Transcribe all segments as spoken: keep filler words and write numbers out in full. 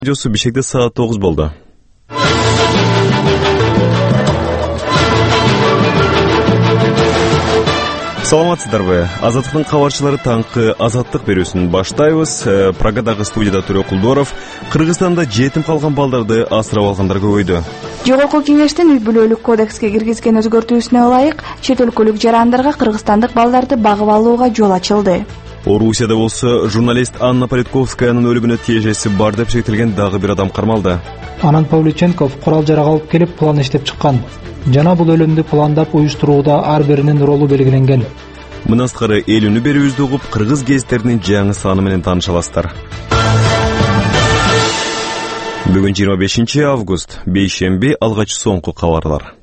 Радиосу Бишкекте саат тогуз болду. Саламатсыздарбы? Азаттыктын кабарчылары таңкы азаттык берүүсүн баштайбыз. Прагадагы студияда Төрө Кулдоров. Кыргызстанда жетим калган балдарды асырап алгандар көбөйдү. Жогорку кеңештин үй бүлөлүк кодекске киргизген өзгөртүүсүнө ылайык чет өлкөлүк жарандарга кыргызстандык балдарды багып алууга жол ачылды. Орусияда болсо журналист Анна Политковскаянын өлүмүнө тиешеси бар деп шектелген дагы бир адам кармалды. Анан Павличенков курал-жарак алып келип план иштеп чыккан. Жана бул өлүмдү пландап уюштурууда ар биринин ролу белгиленген. Мындан сырткары элүүнү берүүбүздү угуп, кыргыз гезиттеринин жаңы саны менен тааныша аласыздар. Бүгүн жыйырма бешинчи август, бейшемби, алгач соңку кабарлар.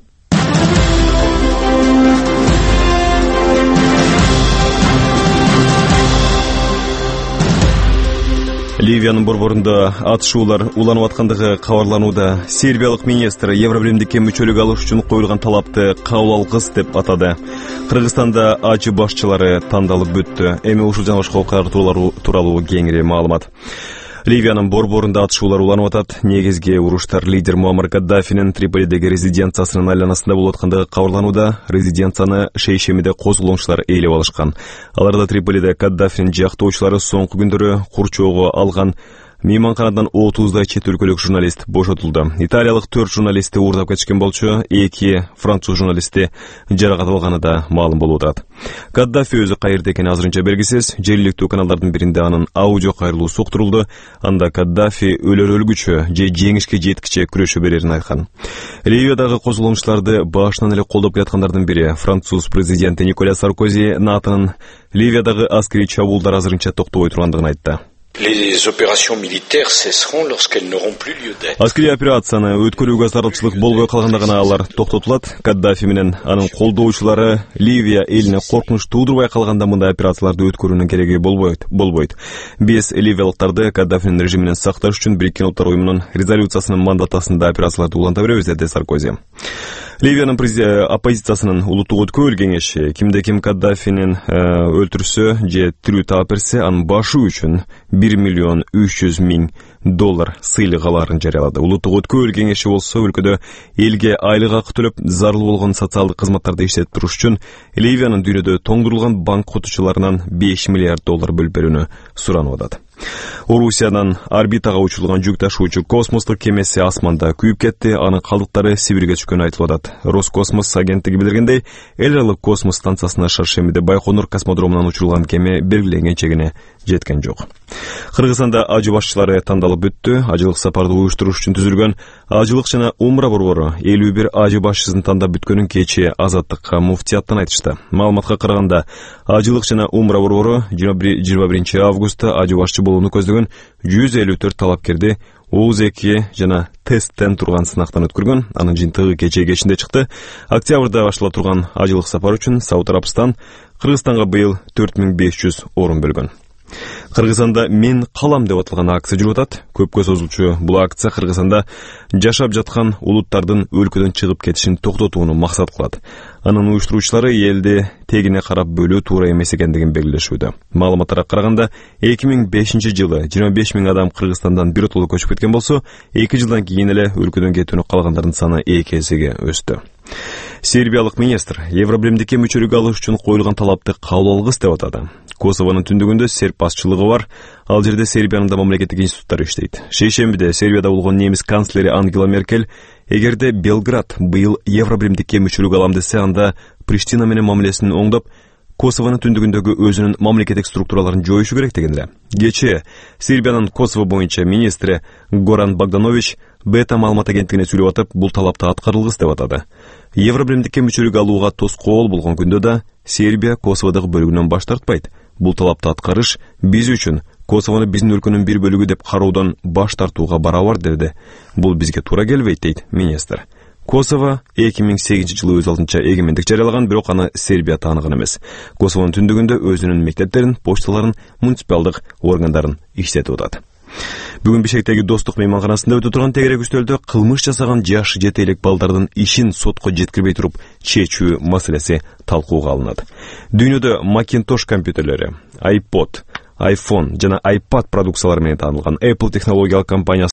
Ливиянын борборунда атышуулар уланып аткандыгы кабарланууда. Сербиялык министр Евробиримдикке мүчөлүк алыш үчүн коюлган талапты кабыл алгыс деп атады. Кыргызстанда ачы башчылары тандалып бүттү. Эми ушул жана башка окуялар тууралуу кеңири маалымат. Ливиянын борборунда атышуулар уланып атат. Негизги уруштар лидер Муаммар Каддафинин Триполидеги резиденциясынын айланасында болуп аткандыгы кабарланууда. Резиденцияны шейшемиде козголоңчулар ээлеп алышкан. Аларда Триполиде Каддафинин жактоочулары соңку күндөрү курчоого алган мейманканадан отуздай чет өлкөлүк журналист бошотулду. Италиялык төрт журналистти уурдап кетишкен болчу, эки француз журналисти жаракат алганы да маалым болуп атат. Каддафи өзү каерде экени азырынча белгисиз. Жергиликтүү каналдардын биринде анын аудио кайрылуусу уктурулду. Анда Каддафи өлөр өлгүчө же жеңишке жеткиче күрөшө берерин айткан. Ливиядагы козголоңчуларды башынан эле колдоп келаткандардын бири француз президенти Николя Саркози НАТОнун Ливиядагы аскерий чабуулдар азырынча токтобой тургандыгын айтты. Les opérations militaires cesseront lorsqu'elles n'auront plus lieu d'être. Аскерий операцияны өткөрүүгө зарылчылык болбой калганда гана алар токтотулат. Каддафи менен анын колдоочулары Ливия элине коркунуч туудурбай калганда мындай операцияларды өткөрүүнүн кереги болбойт. Болбойт. Биз ливиялыктарды Каддафинин режиминен сакташ үчүн Бириккен Улуттар уюмунун резолюциясынын мандатасында операцияларды уланта беребиз, деди Саркози. Ливиянын оппозициясынын улуттук өткөрүү кеңеши кимде ким Каддафинин өлтүрсө же тирүү таап берсе, анын башы үчүн бир миллион үч жүз миң доллар сыйлык аларын жарыялады. Улуттук өткөрүү кеңеши болсо өлкөдө элге айлык акы төлөп, зарыл болгон социалдык кызматтарды иштетип туруш үчүн Ливиянын дүйнөдө тоңдурулган банк окутуучуларынан беш миллиард доллар бөлүп берүүнү суранып атат. Орусиядан орбитага учурулган жүк ташуучу космостук кемеси асманда күйүп кетти. Анын калдыктары Сибирге түшкөнү айтылып атат. Роскосмос агенттиги билдиргендей, эл аралык космос станциясына шаршембиде Байконур космодромунан учурулган кеме белгиленген чегине жеткен жок. Кыргызстанда ажы башчылары тандалып бүттү. Ажылык сапарды уюштуруш үчүн түзүлгөн ажылык жана умра борбору элүү бир ажы башчысын тандап бүткөнүн кечээ Азаттыкка муфтияттан айтышты. Маалыматка караганда, ажылык жана умра борбору жыйырма биринчи августта ажы башчы болууну көздөгөн жүз элүү төрт талапкерди Оуз эки жана тесттен турган сынактан өткөргөн. Анын жыйынтыгы кечээ кечинде чыкты. Октябрда баштала турган ажылык сапар үчүн Сауд Арабстан Кыргызстанга быйыл төрт миң беш жүз орун бөлгөн. Кыргызстанда мен калам деп аталган акция жүрүп атат. Көпкө созулчу бул акция Кыргызстанда жашап жаткан улуттардын өлкөдөн чыгып кетишин токтотууну максат кылат. Анын уюштуруучулары элди тегине карап бөлүү туура эмес экендигин белгилешүүдө. Маалыматтарга караганда, эки миң бешинчи жылы жыйырма беш миң адам Кыргызстандан биротоло көчүп кеткен болсо, эки жылдан кийин эле өлкөдөн кетүүнү калгандардын саны эки эсеге өстү. Сербиялык министр Евробиримдикке мүчөлүк алыш үчүн коюлган талапты кабыл алгыс деп атады. Косовонун түндүгүндө серб башчылыгы бар. Ал жерде Сербиянын да мамлекеттик институттары иштейт. Шейшембиде Сербияда болгон немис канцлери Ангела Меркель, эгерде Белград быйыл Евробиримдикке мүчөлүк алам десе, анда Приштина менен мамилесин оңдоп, Косовонун түндүгүндөгү өзүнүн мамлекеттик структураларын жоюшу керек деген эле. Кечээ Сербиянын Косово боюнча министри Горан Богданович Бета маалымат агенттигине сүйлөп атып, бул талапты аткарылгыс деп атады. Евробиримдикке мүчөлүк алууга тоскоол болгон күндө да Сербия Косоводогу бөлүгүнөн баш тартпайт. Бул талапты аткарыш биз үчүн Косовону биздин өлкөнүн бир бөлүгү деп кароодон баш тартууга барабар деди. Бул бизге туура келбейт, дейт министр. Косово эки миң сегизинчи жылы өз алдынча эгемендик жарыялаган, бирок аны Сербия тааныган эмес. Косовонун түндүгүндө өзүнүн мектептерин, почталарын, муниципалдык органдарын иштетип атат. Бүгүн Бишкектеги Достук мейманканасында өтө турган тегерек үстөлдө кылмыш жасаган жаш жете элек балдардын ишин сотко жеткирбей туруп чечүү маселеси талкууга алынат. Дүйнөдө Macintosh компьютерлери, iPod, iPhone жана iPad продукциялары менен таанылган Apple технологиялык компаниясы